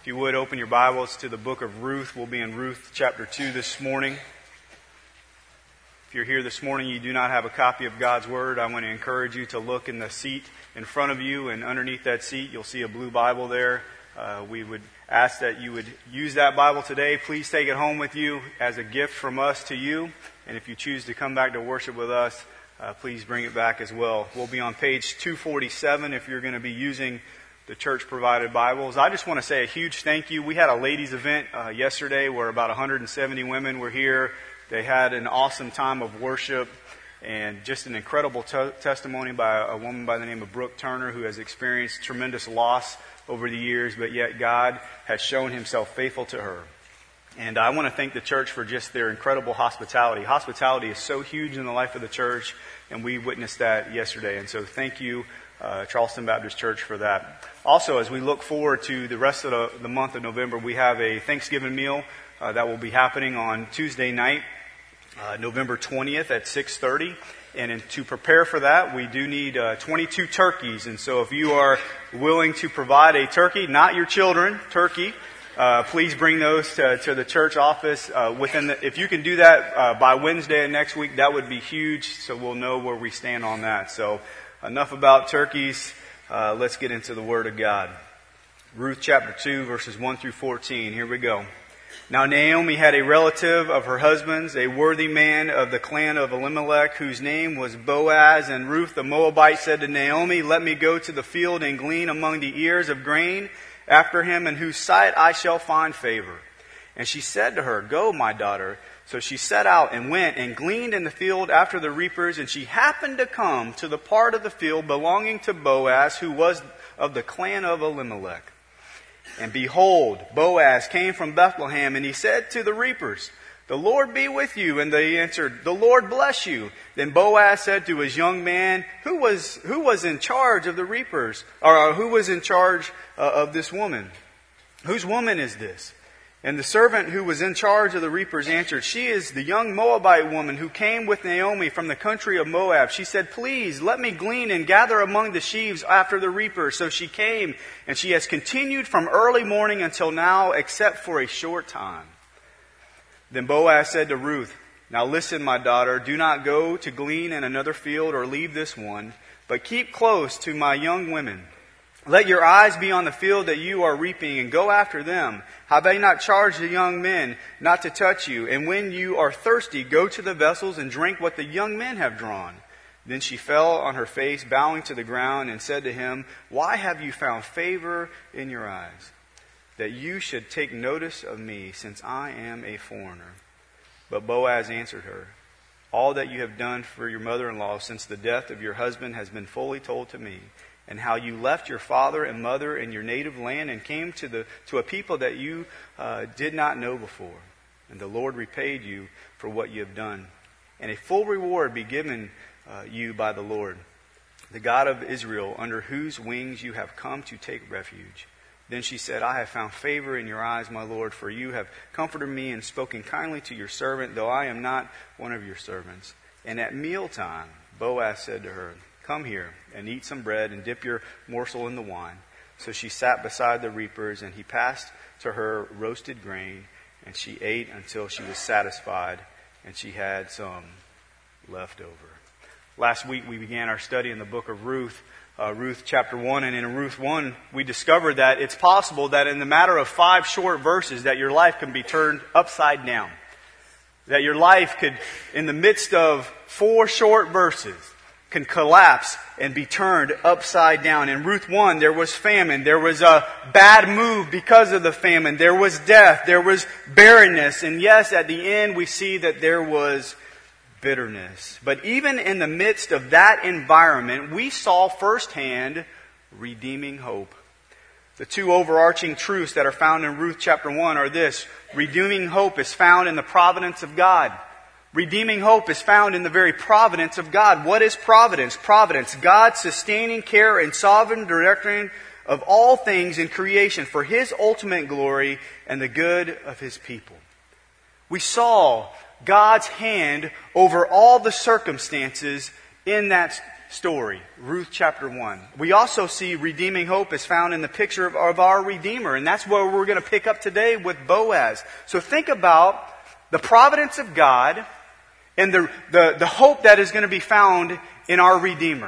If you would, open your Bibles to the book of Ruth. We'll be in Ruth chapter 2 this morning. If you're here this morning, you do not have a copy of God's Word, I want to encourage you to look in the seat in front of you, and underneath that seat, you'll see a blue Bible there. We would ask that you would use that Bible today. Please take it home with you as a gift from us to you. And if you choose to come back to worship with us, please bring it back as well. We'll be on page 247 if you're going to be using the church-provided Bibles. I just want to say a huge thank you. We had a ladies' event yesterday where about 170 women were here. They had an awesome time of worship and just an incredible testimony by a woman by the name of Brooke Turner, who has experienced tremendous loss over the years, but yet God has shown Himself faithful to her. And I want to thank the church for just their incredible hospitality. Hospitality is so huge in the life of the church, and we witnessed that yesterday. And so thank you, Charleston Baptist Church, for that. Also, as we look forward to the rest of the month of November, we have a Thanksgiving meal that will be happening on Tuesday night, November 20th at 6:30. And to prepare for that, we do need 22 turkeys. And so if you are willing to provide a turkey, not your children, turkey, please bring those to the church office. If you can do that by Wednesday of next week, that would be huge, so we'll know where we stand on that. So enough about turkeys. Let's get into the Word of God. Ruth chapter 2, verses 1 through 14. Here we go. Now Naomi had a relative of her husband's, a worthy man of the clan of Elimelech, whose name was Boaz. And Ruth the Moabite said to Naomi, "Let me go to the field and glean among the ears of grain after him, in whose sight I shall find favor." And she said to her, "Go, my daughter." So she set out and went and gleaned in the field after the reapers. And she happened to come to the part of the field belonging to Boaz, who was of the clan of Elimelech. And behold, Boaz came from Bethlehem, and he said to the reapers, "The Lord be with you." And they answered, "The Lord bless you." Then Boaz said to his young man, who was in charge of the reapers, or who was in charge of this woman? "Whose woman is this?" And the servant who was in charge of the reapers answered, "She is the young Moabite woman who came with Naomi from the country of Moab. She said, 'Please let me glean and gather among the sheaves after the reapers.' So she came, and she has continued from early morning until now, except for a short time." Then Boaz said to Ruth, "Now listen, my daughter, do not go to glean in another field or leave this one, but keep close to my young women. Let your eyes be on the field that you are reaping, and go after them. Have I not charged the young men not to touch you? And when you are thirsty, go to the vessels and drink what the young men have drawn." Then she fell on her face, bowing to the ground, and said to him, "Why have you found favor in your eyes, that you should take notice of me, since I am a foreigner?" But Boaz answered her, "All that you have done for your mother-in-law since the death of your husband has been fully told to me, and how you left your father and mother in your native land and came to a people that you did not know before. And the Lord repaid you for what you have done. And a full reward be given you by the Lord, the God of Israel, under whose wings you have come to take refuge." Then she said, "I have found favor in your eyes, my Lord, for you have comforted me and spoken kindly to your servant, though I am not one of your servants." And at mealtime, Boaz said to her, "Come here and eat some bread and dip your morsel in the wine." So she sat beside the reapers, and he passed to her roasted grain, and she ate until she was satisfied, and she had some left over. Last week we began our study in the book of Ruth, Ruth chapter 1, and in Ruth 1 we discovered that it's possible that in the matter of 5 short verses that your life can be turned upside down. That your life could, in the midst of 4 short verses, can collapse and be turned upside down. In Ruth 1, there was famine. There was a bad move because of the famine. There was death. There was barrenness. And yes, at the end, we see that there was bitterness. But even in the midst of that environment, we saw firsthand redeeming hope. The 2 overarching truths that are found in Ruth chapter 1 are this: redeeming hope is found in the providence of God. Redeeming hope is found in the very providence of God. What is providence? Providence, God's sustaining care and sovereign directing of all things in creation for His ultimate glory and the good of His people. We saw God's hand over all the circumstances in that story, Ruth chapter 1. We also see redeeming hope is found in the picture of our Redeemer. And that's where we're going to pick up today with Boaz. So think about the providence of God and the hope that is going to be found in our Redeemer.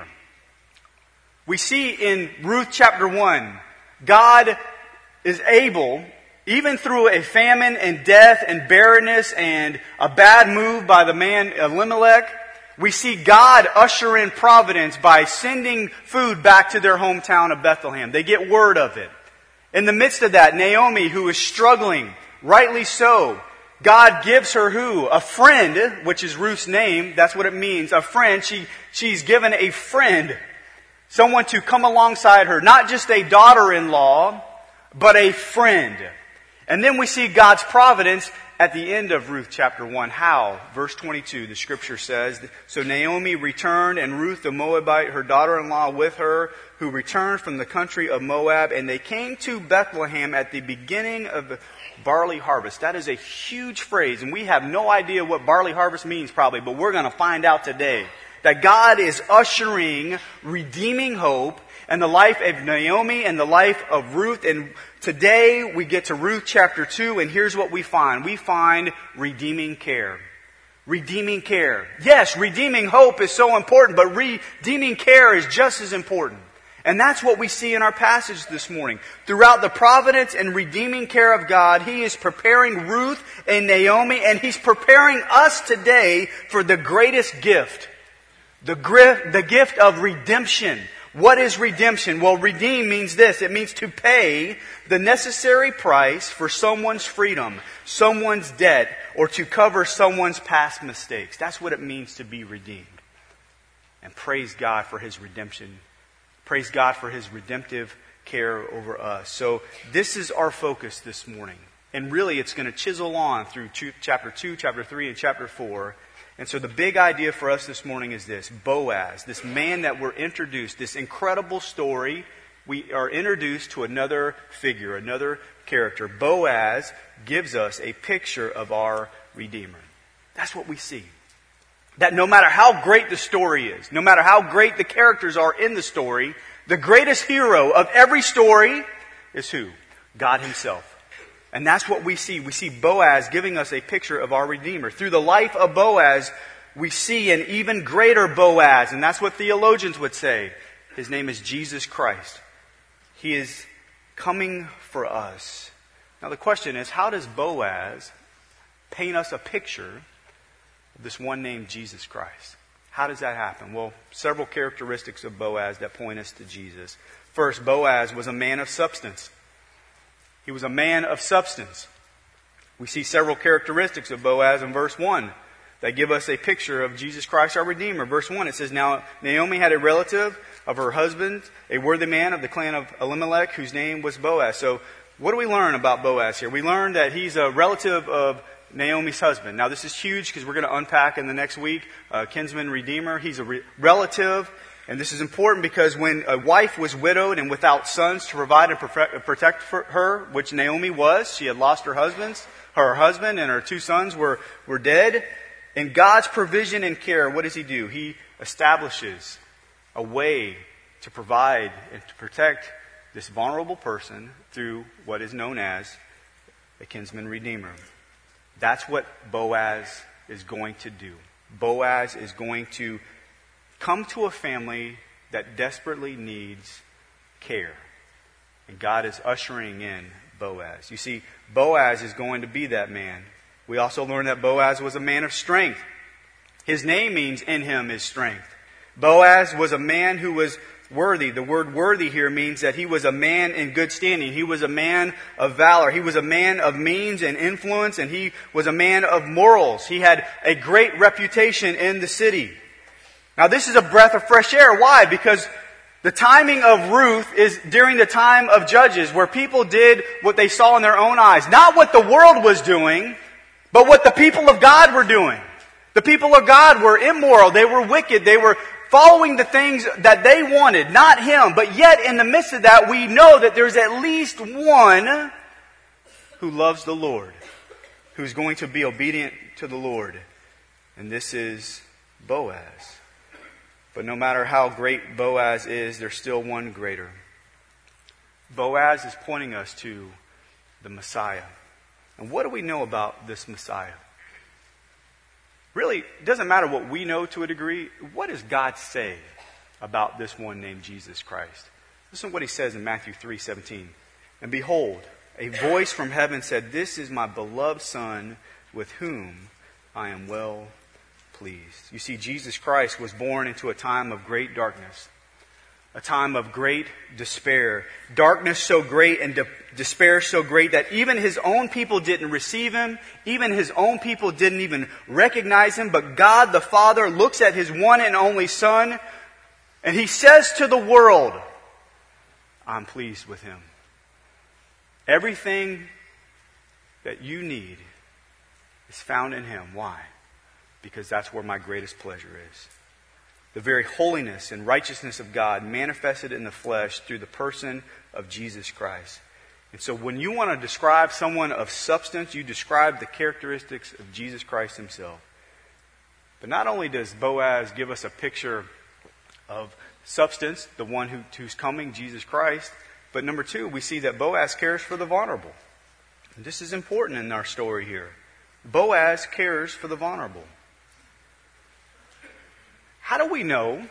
We see in Ruth chapter 1, God is able, even through a famine and death and barrenness and a bad move by the man Elimelech, we see God usher in providence by sending food back to their hometown of Bethlehem. They get word of it. In the midst of that, Naomi, who is struggling, rightly so, God gives her who? A friend, which is Ruth's name. That's what it means. A friend. She's given a friend. Someone to come alongside her. Not just a daughter-in-law, but a friend. And then we see God's providence at the end of Ruth chapter 1. How? Verse 22, the scripture says, "So Naomi returned, and Ruth the Moabite, her daughter-in-law, with her, who returned from the country of Moab, and they came to Bethlehem at the beginning of the barley harvest." That is a huge phrase, and we have no idea what barley harvest means probably, but we're going to find out today. That God is ushering redeeming hope in the life of Naomi and the life of Ruth. And today we get to Ruth chapter 2, and here's what we find. We find redeeming care. Redeeming care. Yes, redeeming hope is so important, but redeeming care is just as important. And that's what we see in our passage this morning. Throughout the providence and redeeming care of God, He is preparing Ruth and Naomi, and He's preparing us today for the greatest gift. The gift of redemption. What is redemption? Well, redeem means this. It means to pay the necessary price for someone's freedom, someone's debt, or to cover someone's past mistakes. That's what it means to be redeemed. And praise God for His redemption. Praise God for His redemptive care over us. So this is our focus this morning. And really it's going to chisel on through chapter 2, chapter 3, and chapter 4. And so the big idea for us this morning is this. Boaz, this man that we're introduced, this incredible story, we are introduced to another figure, another character. Boaz gives us a picture of our Redeemer. That's what we see. That no matter how great the story is, no matter how great the characters are in the story, the greatest hero of every story is who? God Himself. And that's what we see. We see Boaz giving us a picture of our Redeemer. Through the life of Boaz, we see an even greater Boaz. And that's what theologians would say. His name is Jesus Christ. He is coming for us. Now the question is, how does Boaz paint us a picture of this one named Jesus Christ? How does that happen? Well, several characteristics of Boaz that point us to Jesus. First, Boaz was a man of substance. He was a man of substance. We see several characteristics of Boaz in verse 1 that give us a picture of Jesus Christ, our Redeemer. Verse 1, it says, "Now Naomi had a relative of her husband, a worthy man of the clan of Elimelech, whose name was Boaz." So what do we learn about Boaz here? We learn that he's a relative of Naomi's husband. Now this is huge because we're going to unpack in the next week, kinsman redeemer. He's a relative. And this is important because when a wife was widowed and without sons to provide and protect her, which Naomi was, she had lost her husband and her 2 sons were dead. In God's provision and care, what does He do? He establishes a way to provide and to protect this vulnerable person through what is known as a kinsman redeemer. That's what Boaz is going to do. Boaz is going to come to a family that desperately needs care. And God is ushering in Boaz. You see, Boaz is going to be that man. We also learn that Boaz was a man of strength. His name means "in him is strength." Boaz was a man who was worthy. The word worthy here means that he was a man in good standing. He was a man of valor. He was a man of means and influence, and he was a man of morals. He had a great reputation in the city. Now this is a breath of fresh air. Why? Because the timing of Ruth is during the time of Judges, where people did what they saw in their own eyes. Not what the world was doing, but what the people of God were doing. The people of God were immoral. They were wicked. They were following the things that they wanted, not Him. But yet in the midst of that, we know that there's at least one who loves the Lord, who's going to be obedient to the Lord. And this is Boaz. But no matter how great Boaz is, there's still one greater. Boaz is pointing us to the Messiah. And what do we know about this Messiah? Really, it doesn't matter what we know to a degree. What does God say about this one named Jesus Christ? Listen to what he says in Matthew 3:17. And behold, a voice from heaven said, "This is my beloved Son, with whom I am well pleased." You see, Jesus Christ was born into a time of great darkness, a time of great despair. Darkness so great and despair so great that even his own people didn't receive him. Even his own people didn't even recognize him. But God the Father looks at his one and only Son, and he says to the world, "I'm pleased with him." Everything that you need is found in him. Why? Because that's where my greatest pleasure is. The very holiness and righteousness of God manifested in the flesh through the person of Jesus Christ. And so when you want to describe someone of substance, you describe the characteristics of Jesus Christ himself. But not only does Boaz give us a picture of substance, the one who's coming, Jesus Christ, but number two, we see that Boaz cares for the vulnerable. And this is important in our story here. Boaz cares for the vulnerable. How do we know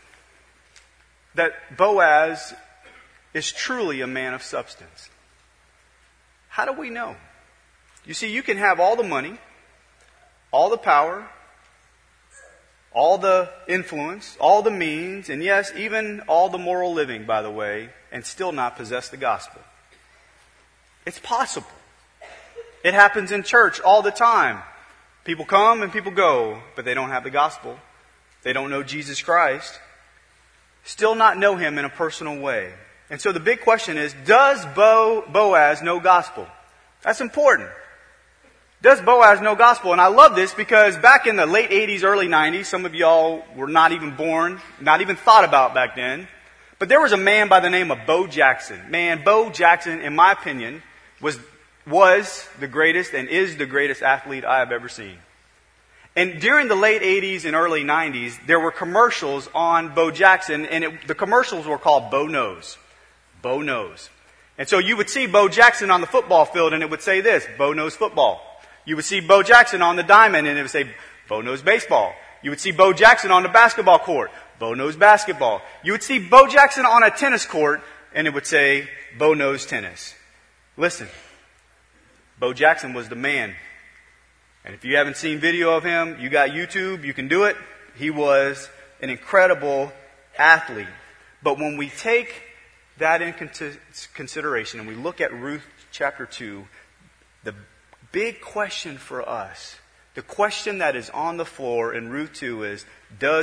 that Boaz is truly a man of substance? How do we know? You see, you can have all the money, all the power, all the influence, all the means, and yes, even all the moral living, by the way, and still not possess the gospel. It's possible. It happens in church all the time. People come and people go, but they don't have the gospel. They don't know Jesus Christ. Still not know him in a personal way. And so the big question is, does Boaz know gospel? That's important. Does Boaz know gospel? And I love this because back in the late 80s, early 90s, some of y'all were not even born, not even thought about back then. But there was a man by the name of Bo Jackson. Man, Bo Jackson, in my opinion, was the greatest and is the greatest athlete I have ever seen. And during the late 80s and early 90s, there were commercials on Bo Jackson, and the commercials were called Bo Knows. Bo Knows. And so you would see Bo Jackson on the football field, and it would say this, Bo Knows Football. You would see Bo Jackson on the diamond, and it would say, Bo Knows Baseball. You would see Bo Jackson on the basketball court. Bo Knows Basketball. You would see Bo Jackson on a tennis court, and it would say, Bo Knows Tennis. Listen, Bo Jackson was the man. And if you haven't seen video of him, you got YouTube, you can do it. He was an incredible athlete. But when we take that into consideration and we look at Ruth chapter 2, the big question for us, the question that is on the floor in Ruth 2 is, does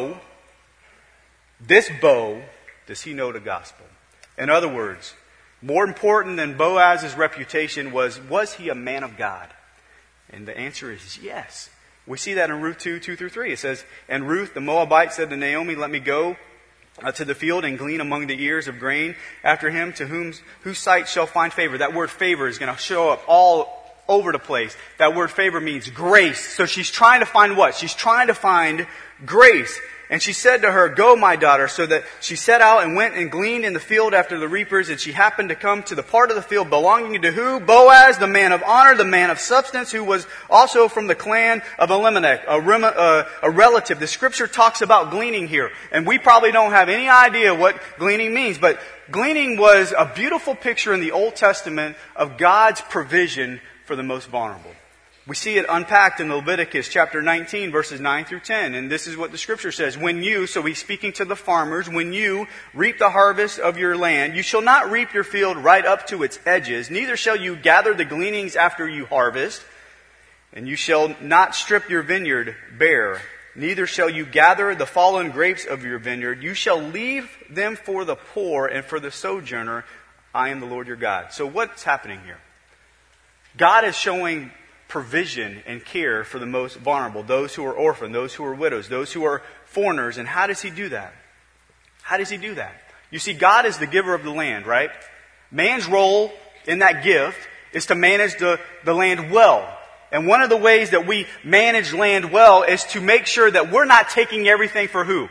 he know the gospel? In other words, more important than Boaz's reputation was he a man of God? And the answer is yes. We see that in Ruth 2:2-3. It says, "And Ruth the Moabite said to Naomi, 'Let me go to the field and glean among the ears of grain after him to whose sight shall find favor.'" That word favor is going to show up all over the place. That word favor means grace. So she's trying to find what? She's trying to find grace. And she said to her, "Go, my daughter." So that she set out and went and gleaned in the field after the reapers. And she happened to come to the part of the field belonging to who? Boaz, the man of honor, the man of substance, who was also from the clan of Elimelech, a relative. The scripture talks about gleaning here. And we probably don't have any idea what gleaning means. But gleaning was a beautiful picture in the Old Testament of God's provision for the most vulnerable. We see it unpacked in Leviticus chapter 19, verses 9 through 10. And this is what the scripture says. "When you," so he's speaking to the farmers, "when you reap the harvest of your land, you shall not reap your field right up to its edges, neither shall you gather the gleanings after you harvest, and you shall not strip your vineyard bare, neither shall you gather the fallen grapes of your vineyard. You shall leave them for the poor and for the sojourner. I am the Lord your God." So what's happening here? God is showing provision and care for the most vulnerable, those who are orphaned, those who are widows, those who are foreigners. And how does he do that? How does he do that? You see, God is the giver of the land, right? Man's role in that gift is to manage the land well. And one of the ways that we manage land well is to make sure that we're not taking everything for who?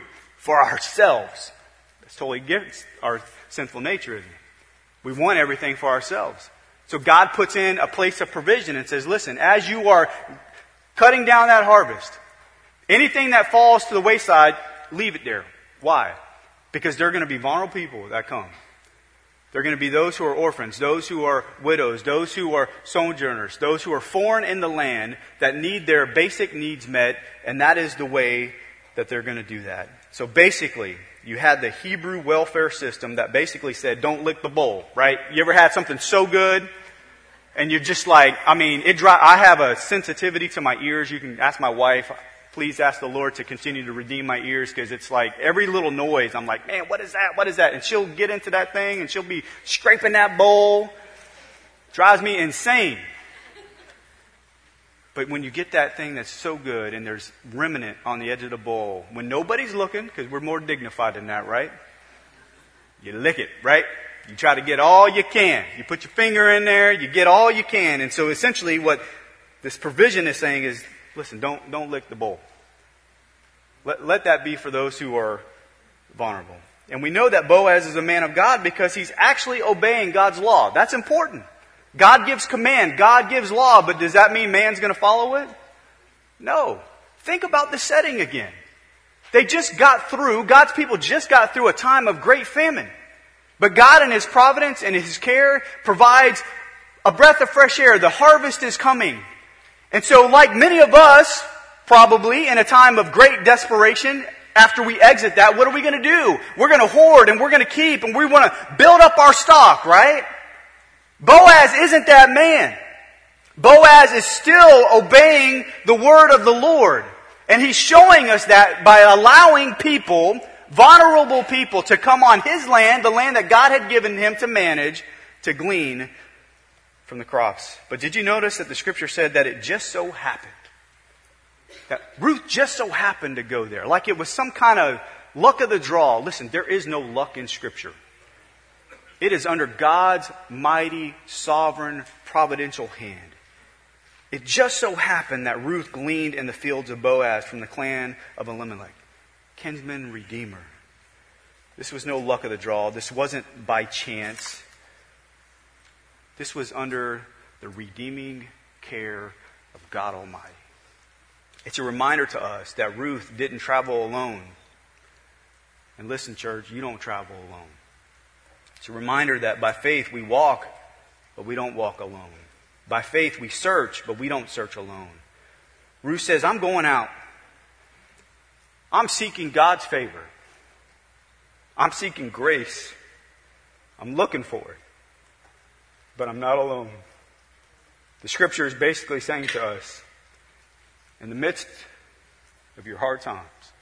for ourselves. That's totally against our sinful nature, isn't it? We want everything for ourselves. So God puts in a place of provision and says, listen, as you are cutting down that harvest, anything that falls to the wayside, leave it there. Why? Because there are going to be vulnerable people that come. There are going to be those who are orphans, those who are widows, those who are sojourners, those who are foreign in the land that need their basic needs met, and that is the way that they're going to do that. So basically, you had the Hebrew welfare system that basically said, don't lick the bowl, right? You ever had something so good and you're just like, I have a sensitivity to my ears. You can ask my wife. Please ask the Lord to continue to redeem my ears, because it's like every little noise, I'm like, man, what is that? What is that? And she'll get into that thing and she'll be scraping that bowl. Drives me insane. But when you get that thing that's so good and there's remnant on the edge of the bowl, when nobody's looking, because we're more dignified than that, right? You lick it, right? You try to get all you can. You put your finger in there, you get all you can. And so essentially what this provision is saying is, listen, don't lick the bowl. Let that be for those who are vulnerable. And we know that Boaz is a man of God because he's actually obeying God's law. That's important. God gives command, God gives law, but does that mean man's going to follow it? No. Think about the setting again. God's people just got through a time of great famine. But God in His providence and His care provides a breath of fresh air. The harvest is coming. And so like many of us, probably in a time of great desperation, after we exit that, what are we going to do? We're going to hoard and we're going to keep and we want to build up our stock, right? Boaz isn't that man. Boaz is still obeying the word of the Lord. And he's showing us that by allowing people, vulnerable people, to come on his land, the land that God had given him to manage, to glean from the crops. But did you notice that the scripture said that it just so happened? That Ruth just so happened to go there. Like it was some kind of luck of the draw. Listen, there is no luck in scripture. It is under God's mighty, sovereign, providential hand. It just so happened that Ruth gleaned in the fields of Boaz from the clan of Elimelech, kinsman redeemer. This was no luck of the draw. This wasn't by chance. This was under the redeeming care of God Almighty. It's a reminder to us that Ruth didn't travel alone. And listen, church, you don't travel alone. It's a reminder that by faith we walk, but we don't walk alone. By faith we search, but we don't search alone. Ruth says, I'm going out. I'm seeking God's favor. I'm seeking grace. I'm looking for it. But I'm not alone. The scripture is basically saying to us, in the midst of your hard times,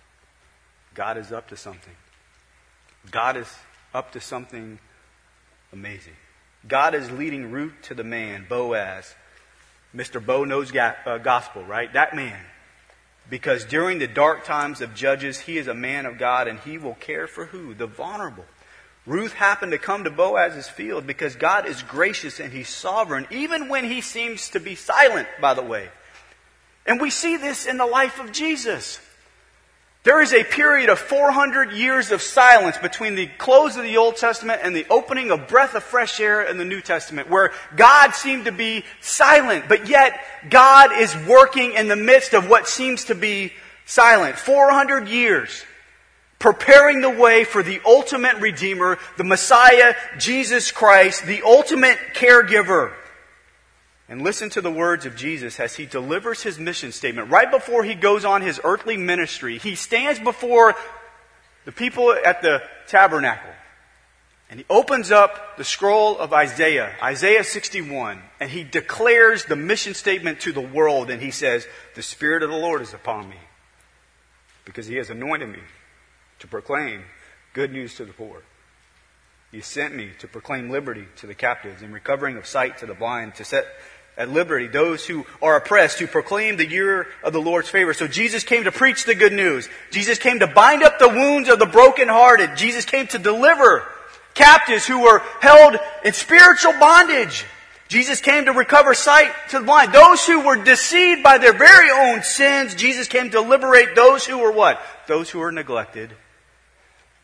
God is up to something. God is up to something amazing. God is leading Ruth to the man, Boaz. Mr. Bo knows gospel, right? That man. Because during the dark times of Judges, he is a man of God and he will care for who? The vulnerable. Ruth happened to come to Boaz's field because God is gracious and He's sovereign, even when He seems to be silent, by the way. And we see this in the life of Jesus. There is a period of 400 years of silence between the close of the Old Testament and the opening of breath of fresh air in the New Testament, where God seemed to be silent, but yet God is working in the midst of what seems to be silent. 400 years, preparing the way for the ultimate Redeemer, the Messiah, Jesus Christ, the ultimate caregiver. And listen to the words of Jesus as He delivers His mission statement. Right before He goes on His earthly ministry, He stands before the people at the tabernacle. And He opens up the scroll of Isaiah, Isaiah 61. And He declares the mission statement to the world. And He says, the Spirit of the Lord is upon me, because He has anointed me to proclaim good news to the poor. He sent me to proclaim liberty to the captives and recovering of sight to the blind, to set at liberty those who are oppressed, to proclaim the year of the Lord's favor. So Jesus came to preach the good news. Jesus came to bind up the wounds of the brokenhearted. Jesus came to deliver captives who were held in spiritual bondage. Jesus came to recover sight to the blind. Those who were deceived by their very own sins, Jesus came to liberate those who were what? Those who were neglected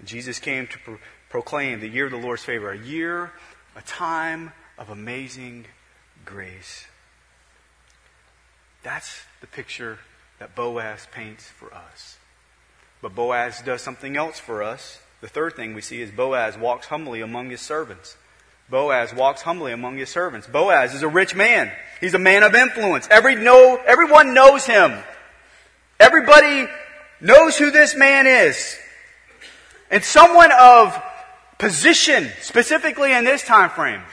Jesus came to proclaim the year of the Lord's favor, a time of amazing grace. That's the picture that Boaz paints for us. But Boaz does something else for us. The third thing we see is Boaz walks humbly among his servants. Boaz walks humbly among his servants. Boaz is a rich man. He's a man of influence. Everyone knows him. Everybody knows who this man is. And someone of position, specifically in this time frame,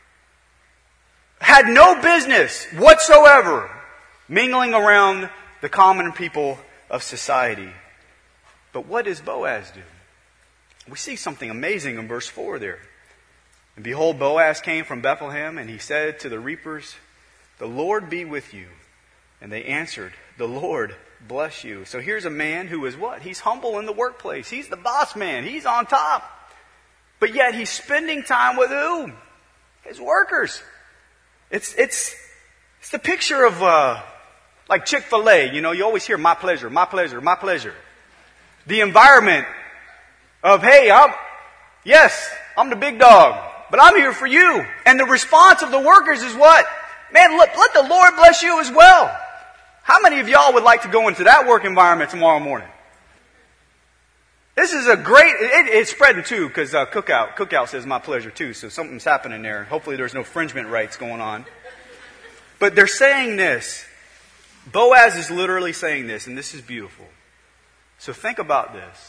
had no business whatsoever mingling around the common people of society. But what does Boaz do? We see something amazing in verse 4 there. And behold, Boaz came from Bethlehem, and he said to the reapers, "The Lord be with you." And they answered, "The Lord bless you." So here's a man who is what? He's humble in the workplace. He's the boss man. He's on top. But yet he's spending time with who? His workers. It's the picture of like Chick-fil-A. You know, you always hear "my pleasure, my pleasure, my pleasure." The environment of, hey, I'm the big dog, but I'm here for you. And the response of the workers is what? Man, let the Lord bless you as well. How many of y'all would like to go into that work environment tomorrow morning? This is a great, it's spreading too, because Cookout says "my pleasure" too, so something's happening there. Hopefully there's no infringement rights going on. But they're saying this. Boaz is literally saying this, and this is beautiful. So think about this.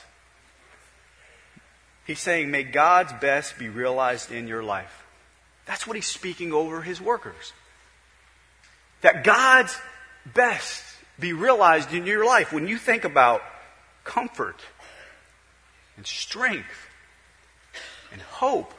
He's saying, may God's best be realized in your life. That's what he's speaking over his workers. That God's best be realized in your life. When you think about comfort and strength and hope,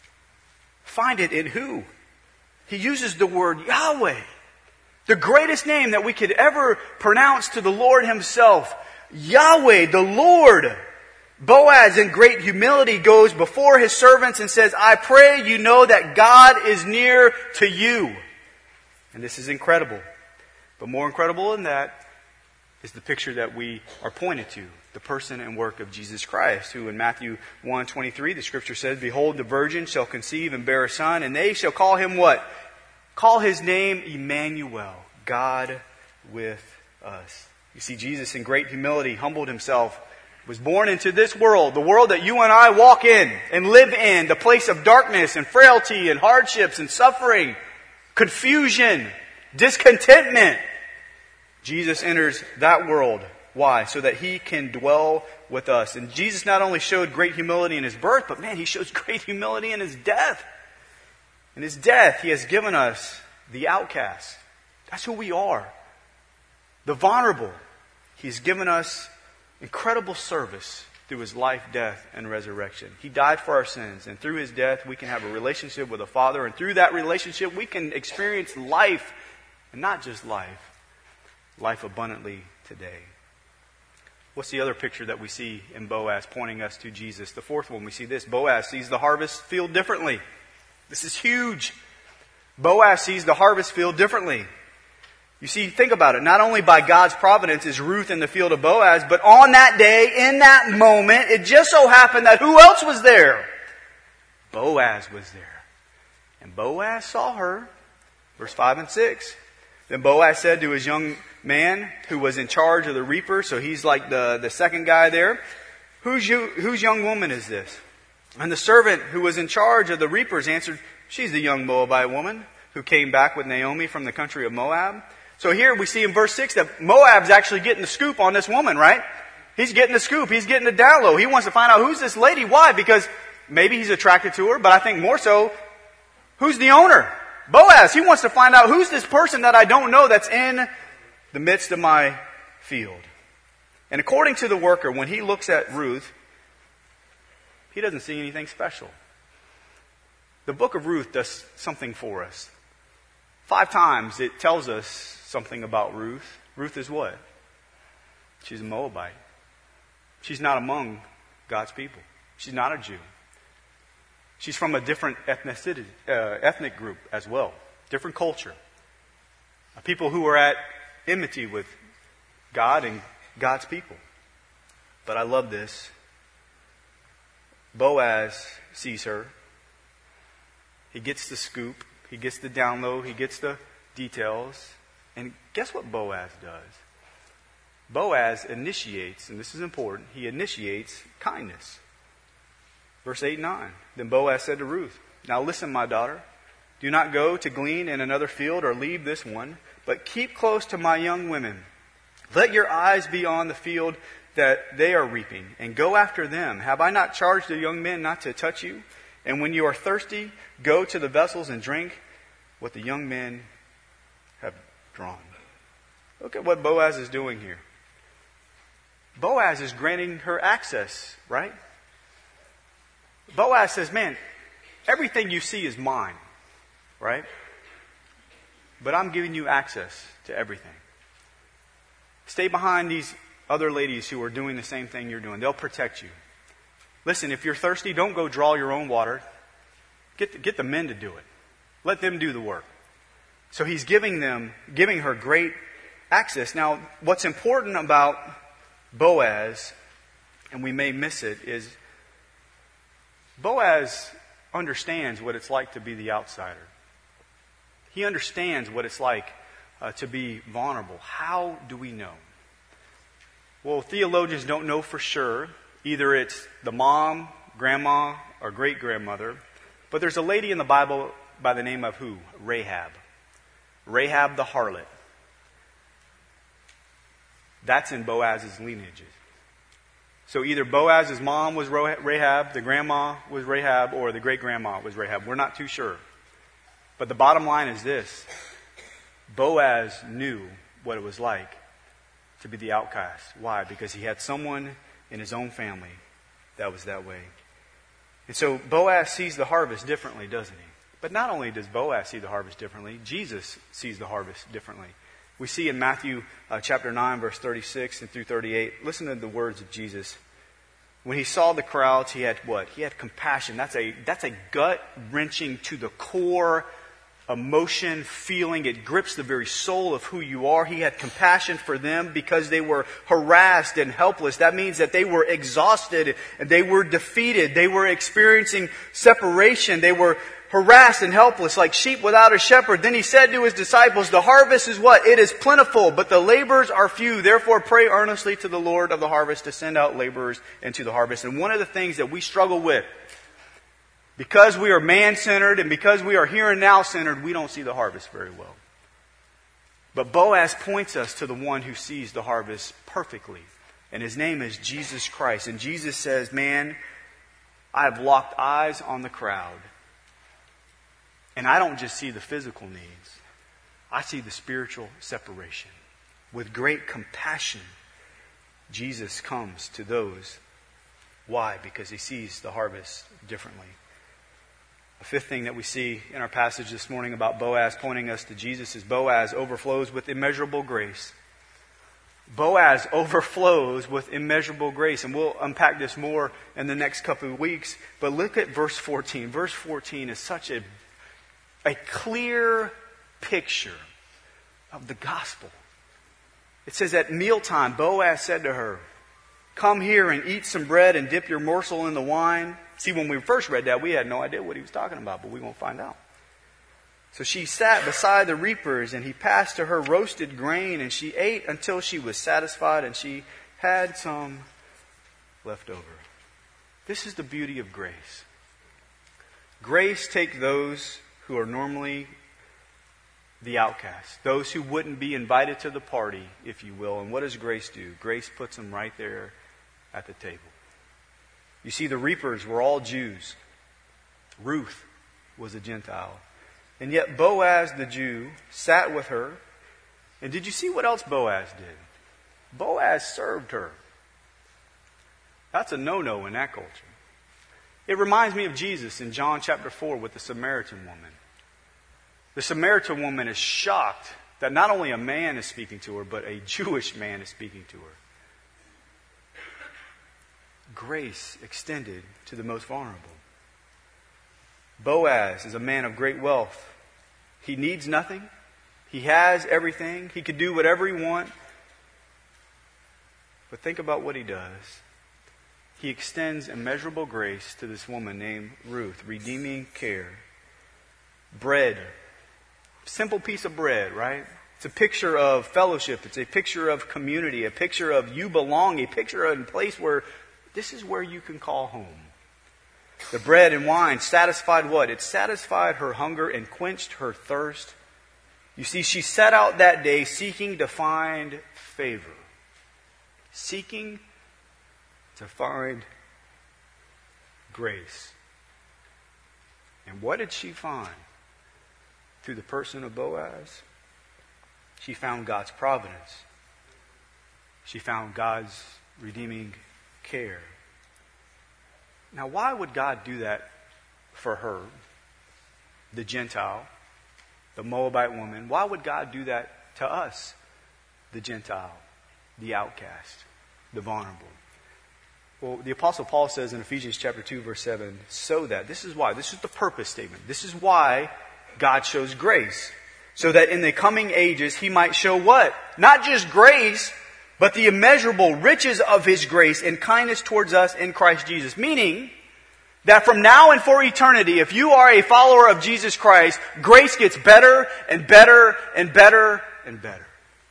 find it in who? He uses the word Yahweh. The greatest name that we could ever pronounce to the Lord himself. Yahweh, the Lord. Boaz, in great humility, goes before his servants and says, I pray you know that God is near to you. And this is incredible. But more incredible than that is the picture that we are pointed to. The person and work of Jesus Christ, who in Matthew 1:23, the scripture says, behold, the virgin shall conceive and bear a son, and they shall call him what? Call his name Emmanuel, God with us. You see, Jesus in great humility humbled himself, was born into this world, the world that you and I walk in and live in, the place of darkness and frailty and hardships and suffering, confusion, discontentment. Jesus enters that world. Why? So that he can dwell with us. And Jesus not only showed great humility in his birth, but man, he shows great humility in his death. In his death, he has given us the outcast. That's who we are. The vulnerable. He's given us incredible service through his life, death, and resurrection. He died for our sins, and through his death, we can have a relationship with the Father, and through that relationship, we can experience life, and not just life abundantly today. What's the other picture that we see in Boaz pointing us to Jesus? The fourth one, we see this. Boaz sees the harvest field differently. This is huge. Boaz sees the harvest field differently. You see, think about it. Not only by God's providence is Ruth in the field of Boaz, but on that day, in that moment, it just so happened that who else was there? Boaz was there. And Boaz saw her. Verse 5 and 6. Then Boaz said to his young man who was in charge of the reaper, so he's like the second guy there, whose young woman is this? And the servant who was in charge of the reapers answered, she's the young Moabite woman who came back with Naomi from the country of Moab. So here we see in verse 6 that Moab's actually getting the scoop on this woman, right? He's getting the scoop. He's getting the down low. He wants to find out who's this lady. Why? Because maybe he's attracted to her, but I think more so, who's the owner? Boaz. He wants to find out who's this person that I don't know that's in the midst of my field. And according to the worker, when he looks at Ruth, he doesn't see anything special. The book of Ruth does something for us. 5 times it tells us something about Ruth. Ruth is what? She's a Moabite. She's not among God's people. She's not a Jew. She's from a different ethnic group as well. Different culture. A people who are at enmity with God and God's people. But I love this. Boaz sees her. He gets the scoop. He gets the download. He gets the details. And guess what Boaz does? Boaz initiates, and this is important, he initiates kindness. Verse 8 and 9. Then Boaz said to Ruth, "Now listen, my daughter. Do not go to glean in another field or leave this one, but keep close to my young women. Let your eyes be on the field that they are reaping, and go after them. Have I not charged the young men not to touch you? And when you are thirsty, go to the vessels and drink what the young men have drawn." Look at what Boaz is doing here. Boaz is granting her access, right? Boaz says, man, everything you see is mine, right? But I'm giving you access to everything. Stay behind these other ladies who are doing the same thing you're doing. They'll protect you. Listen, if you're thirsty, don't go draw your own water. Get the men to do it. Let them do the work. So he's giving her great access. Now, what's important about Boaz, and we may miss it, is Boaz understands what it's like to be the outsider. He understands what it's like to be vulnerable. How do we know? Well, theologians don't know for sure. Either it's the mom, grandma, or great-grandmother. But there's a lady in the Bible by the name of who? Rahab. Rahab the harlot. That's in Boaz's lineages. So either Boaz's mom was Rahab, the grandma was Rahab, or the great-grandma was Rahab. We're not too sure. But the bottom line is this. Boaz knew what it was like to be the outcast. Why? Because he had someone in his own family that was that way. And so Boaz sees the harvest differently, doesn't he? But not only does Boaz see the harvest differently, Jesus sees the harvest differently. We see in Matthew chapter 9, verse 36 and through 38, listen to the words of Jesus. When he saw the crowds, he had what? He had compassion. That's a gut-wrenching to the core emotion, feeling. It grips the very soul of who you are. He had compassion for them because they were harassed and helpless. That means that they were exhausted and they were defeated. They were experiencing separation. They were harassed and helpless like sheep without a shepherd. Then he said to his disciples, "The harvest is what? It is plentiful, but the laborers are few. Therefore pray earnestly to the Lord of the harvest to send out laborers into the harvest." And one of the things that we struggle with, because we are man-centered and because we are here and now-centered, we don't see the harvest very well. But Boaz points us to the one who sees the harvest perfectly. And his name is Jesus Christ. And Jesus says, man, I have locked eyes on the crowd. And I don't just see the physical needs. I see the spiritual separation. With great compassion, Jesus comes to those. Why? Because he sees the harvest differently. A fifth thing that we see in our passage this morning about Boaz pointing us to Jesus is Boaz overflows with immeasurable grace. Boaz overflows with immeasurable grace. And we'll unpack this more in the next couple of weeks. But look at verse 14. Verse 14 is such a clear picture of the gospel. It says at mealtime, Boaz said to her, "Come here and eat some bread and dip your morsel in the wine." See, when we first read that, we had no idea what he was talking about, but we're going to find out. So she sat beside the reapers, and he passed to her roasted grain, and she ate until she was satisfied, and she had some left over. This is the beauty of grace. Grace takes those who are normally the outcasts, those who wouldn't be invited to the party, if you will. And what does grace do? Grace puts them right there at the table. You see, the reapers were all Jews. Ruth was a Gentile. And yet Boaz, the Jew, sat with her. And did you see what else Boaz did? Boaz served her. That's a no-no in that culture. It reminds me of Jesus in John chapter 4 with the Samaritan woman. The Samaritan woman is shocked that not only a man is speaking to her, but a Jewish man is speaking to her. Grace extended to the most vulnerable. Boaz is a man of great wealth. He needs nothing. He has everything. He could do whatever he wants. But think about what he does. He extends immeasurable grace to this woman named Ruth, redeeming care. Bread. Simple piece of bread, right? It's a picture of fellowship. It's a picture of community, a picture of you belong, a picture of a place where this is where you can call home. The bread and wine satisfied what? It satisfied her hunger and quenched her thirst. You see, she set out that day seeking to find favor. Seeking to find grace. And what did she find? Through the person of Boaz, she found God's providence. She found God's redeeming care. Now, why would God do that for her, the Gentile, the Moabite woman? Why would God do that to us, the Gentile, the outcast, the vulnerable? Well, the Apostle Paul says in Ephesians chapter 2, verse 7, so that, this is why, this is the purpose statement. This is why God shows grace. So that in the coming ages He might show what? Not just grace, but the immeasurable riches of His grace and kindness towards us in Christ Jesus. Meaning that from now and for eternity, if you are a follower of Jesus Christ, grace gets better and better and better and better.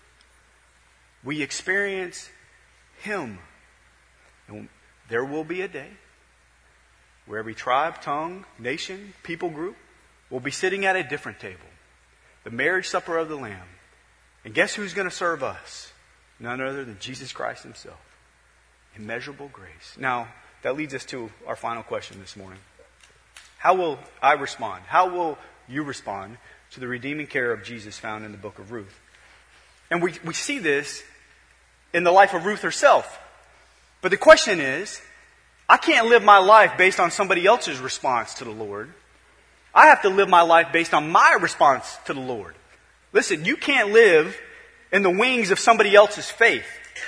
We experience Him. And there will be a day where every tribe, tongue, nation, people group will be sitting at a different table. The marriage supper of the Lamb. And guess who's going to serve us? None other than Jesus Christ Himself. Immeasurable grace. Now, that leads us to our final question this morning. How will I respond? How will you respond to the redeeming care of Jesus found in the book of Ruth? And we see this in the life of Ruth herself. But the question is, I can't live my life based on somebody else's response to the Lord. I have to live my life based on my response to the Lord. Listen, you can't live in the wings of somebody else's faith.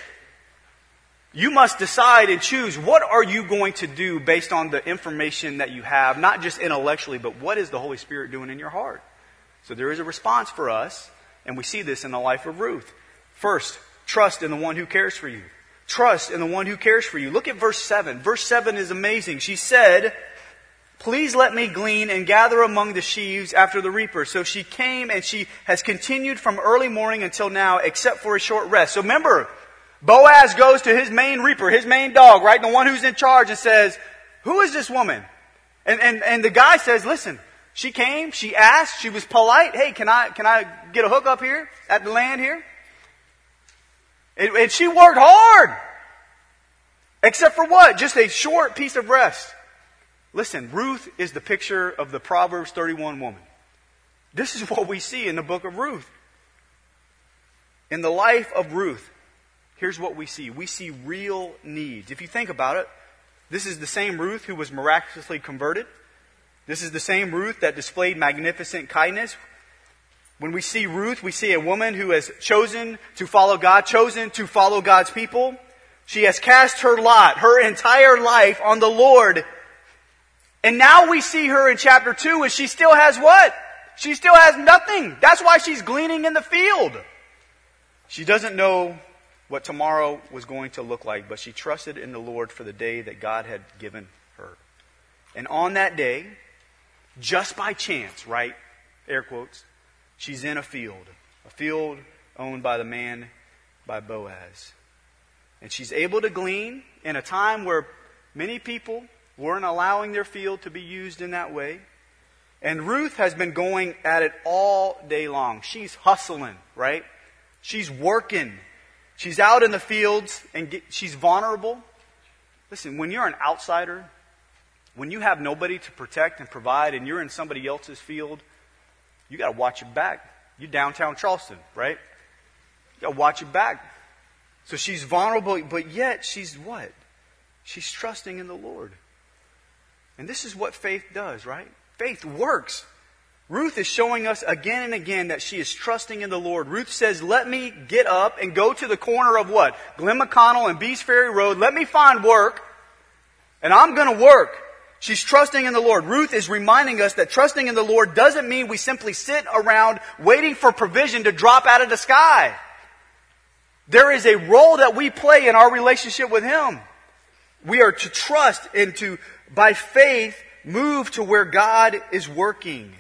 You must decide and choose what are you going to do based on the information that you have, not just intellectually, but what is the Holy Spirit doing in your heart? So there is a response for us, and we see this in the life of Ruth. First, trust in the one who cares for you. Trust in the one who cares for you. Look at verse 7. Verse 7 is amazing. She said, please let me glean and gather among the sheaves after the reaper. So she came and she has continued from early morning until now, except for a short rest. So remember, Boaz goes to his main reaper, his main dog, right? The one who's in charge, and says, who is this woman? And the guy says, listen, she came, she asked, she was polite. Hey, can I get a hookup here at the land here? And she worked hard. Except for what? Just a short piece of rest. Listen, Ruth is the picture of the Proverbs 31 woman. This is what we see in the book of Ruth. In the life of Ruth, here's what we see. We see real needs. If you think about it, this is the same Ruth who was miraculously converted. This is the same Ruth that displayed magnificent kindness. When we see Ruth, we see a woman who has chosen to follow God, chosen to follow God's people. She has cast her lot, her entire life on the Lord. And now we see her in chapter 2 and she still has what? She still has nothing. That's why she's gleaning in the field. She doesn't know what tomorrow was going to look like, but she trusted in the Lord for the day that God had given her. And on that day, just by chance, right? Air quotes. She's in a field owned by the man, by Boaz. And she's able to glean in a time where many people weren't allowing their field to be used in that way. And Ruth has been going at it all day long. She's hustling, right? She's working. She's out in the fields and she's vulnerable. Listen, when you're an outsider, when you have nobody to protect and provide and you're in somebody else's field, you got to watch your back. You're downtown Charleston, right? You got to watch your back. So she's vulnerable, but yet she's what? She's trusting in the Lord. And this is what faith does, right? Faith works. Ruth is showing us again and again that she is trusting in the Lord. Ruth says, let me get up and go to the corner of what? Glen McConnell and Bees Ferry Road. Let me find work. And I'm going to work. She's trusting in the Lord. Ruth is reminding us that trusting in the Lord doesn't mean we simply sit around waiting for provision to drop out of the sky. There is a role that we play in our relationship with Him. We are to trust and to, by faith, move to where God is working.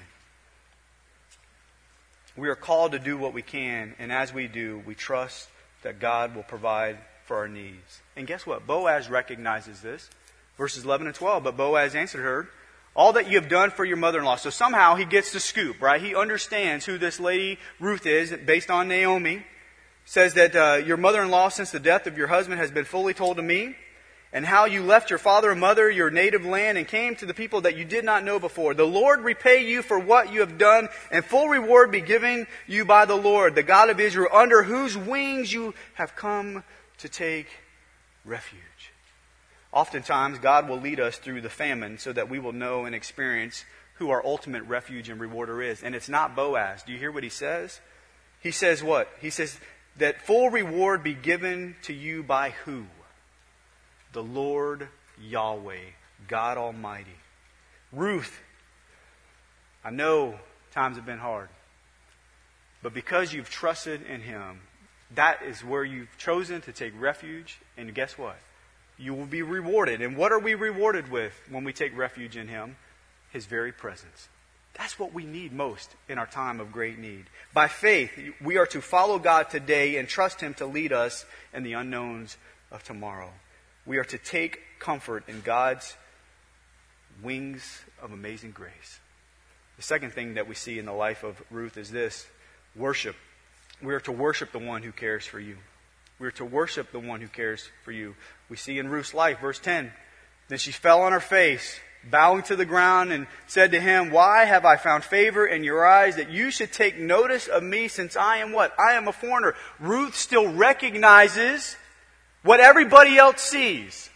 We are called to do what we can, and as we do, we trust that God will provide for our needs. And guess what? Boaz recognizes this. Verses 11 and 12. But Boaz answered her, all that you have done for your mother-in-law. So somehow he gets the scoop, right? He understands who this lady Ruth is based on Naomi. Says that your mother-in-law since the death of your husband has been fully told to me. And how you left your father and mother, your native land, and came to the people that you did not know before. The Lord repay you for what you have done, and full reward be given you by the Lord, the God of Israel, under whose wings you have come to take refuge. Oftentimes, God will lead us through the famine so that we will know and experience who our ultimate refuge and rewarder is. And it's not Boaz. Do you hear what he says? He says what? He says that full reward be given to you by who? The Lord Yahweh, God Almighty. Ruth, I know times have been hard, but because you've trusted in Him, that is where you've chosen to take refuge, and guess what? You will be rewarded. And what are we rewarded with when we take refuge in Him? His very presence. That's what we need most in our time of great need. By faith, we are to follow God today and trust Him to lead us in the unknowns of tomorrow. We are to take comfort in God's wings of amazing grace. The second thing that we see in the life of Ruth is this: worship. We are to worship the one who cares for you. We are to worship the one who cares for you. We see in Ruth's life, verse 10, then she fell on her face, bowing to the ground, and said to him, why have I found favor in your eyes that you should take notice of me, since I am what? I am a foreigner. Ruth still recognizes what everybody else sees.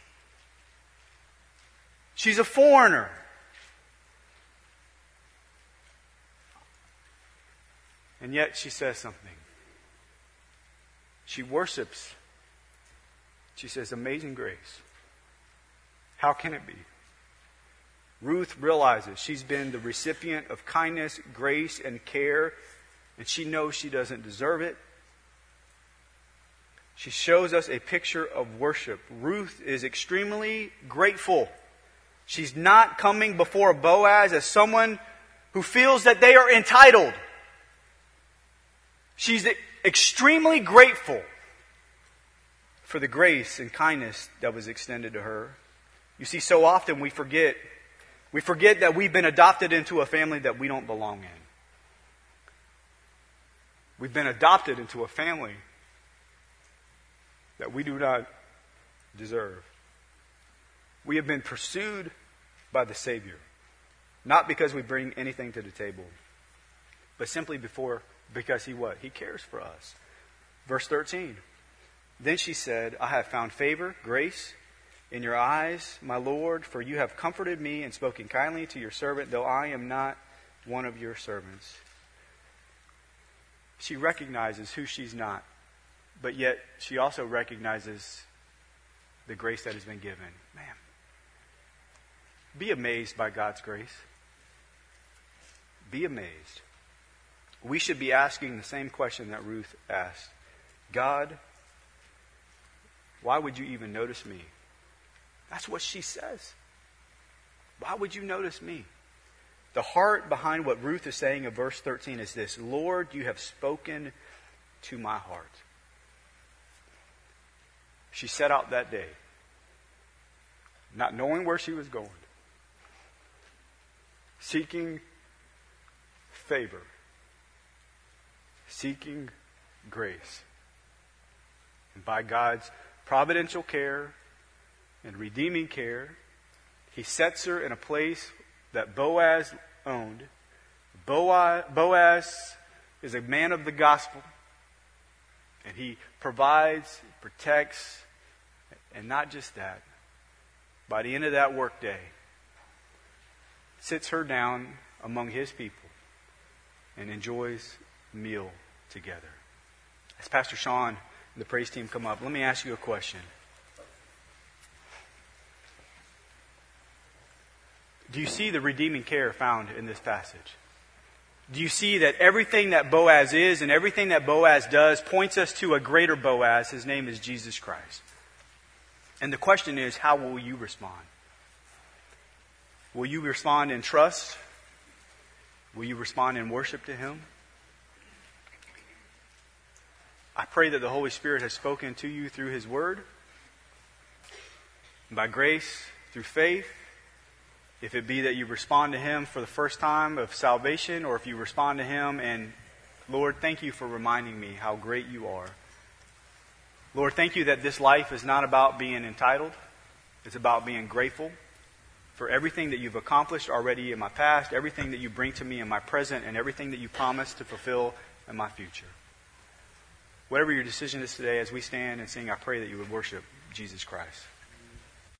She's a foreigner. And yet she says something. She worships. She says, amazing grace. How can it be? Ruth realizes she's been the recipient of kindness, grace, and care, and she knows she doesn't deserve it. She shows us a picture of worship. Ruth is extremely grateful. She's not coming before Boaz as someone who feels that they are entitled. She's extremely grateful for the grace and kindness that was extended to her. You see, so often we forget that we've been adopted into a family that we don't belong in. We've been adopted into a family that we do not deserve. We have been pursued by the Savior, not because we bring anything to the table, but simply because He what? He cares for us. Verse 13. Then she said, I have found favor, grace, in your eyes, my Lord, for you have comforted me and spoken kindly to your servant, though I am not one of your servants. She recognizes who she's not, but yet she also recognizes the grace that has been given. Man, be amazed by God's grace. Be amazed. We should be asking the same question that Ruth asked. God, why would you even notice me? That's what she says. Why would you notice me? The heart behind what Ruth is saying in verse 13 is this: Lord, you have spoken to my heart. She set out that day, not knowing where she was going, seeking favor, seeking grace. And by God's providential care and redeeming care, He sets her in a place that Boaz owned. Boaz is a man of the gospel, and he provides, protects, and not just that. By the end of that workday, sits her down among his people and enjoys a meal together. As Pastor Sean and the praise team come up, let me ask you a question. Do you see the redeeming care found in this passage? Do you see that everything that Boaz is and everything that Boaz does points us to a greater Boaz? His name is Jesus Christ. And the question is, how will you respond? Will you respond in trust? Will you respond in worship to Him? I pray that the Holy Spirit has spoken to you through His Word. By grace, through faith, if it be that you respond to Him for the first time of salvation, or if you respond to Him and, Lord, thank you for reminding me how great you are. Lord, thank you that this life is not about being entitled. It's about being grateful for everything that you've accomplished already in my past, everything that you bring to me in my present, and everything that you promise to fulfill in my future. Whatever your decision is today, as we stand and sing, I pray that you would worship Jesus Christ.